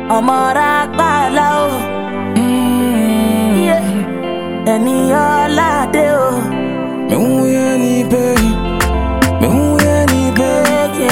Amara Palo. Any all deo. Me who any pay. Me who any pay.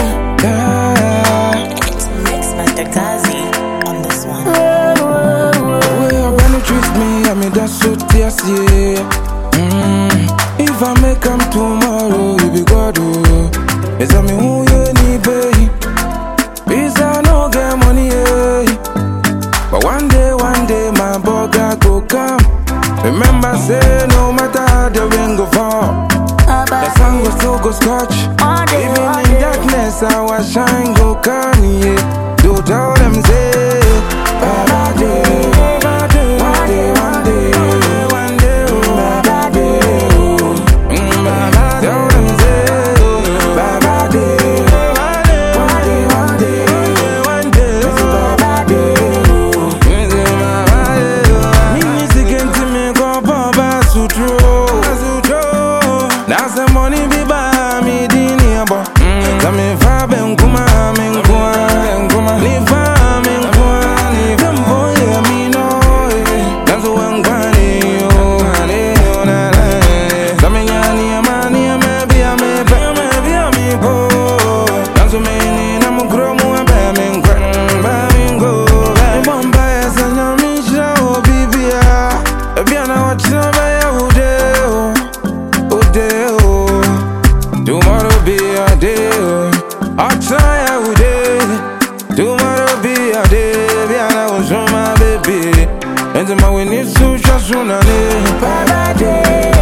Mix Master Kazi on this one. The way your body treats me, I mean that's so tears, yeah. If I make come tomorrow, you be God, oh. It's me who any pay. Visa no get money, yeah. But one day, my burger go come. Remember, say no matter how the rain go fall, the sun go still go scotch. Even in darkness, our shine go come, yeah. Do tell them say, Baba day, one day, one day, one day, oh, Baba day, oh, Baba. Tell them say, Baba day, one day, one day, one day, oh, Baba day, oh, Baba day. Me music into me go Baba sutro. That's the money be by me dini abo. Tell me fabe nkuma me nkuma. Ni fa me nkuma ni fembo ye mi no. That's when kwani yo na na. Tell me nyani amani amebi ami po. That's me ni na mukromu abe me nkwa me ngo. Bomba ya sanya mi shao bibia. Bibia na wachina ba ya udeo. Tomorrow be a day, I'll try every day. Tomorrow be a day, and I will show my baby. And my we need to just run a day. Baba day.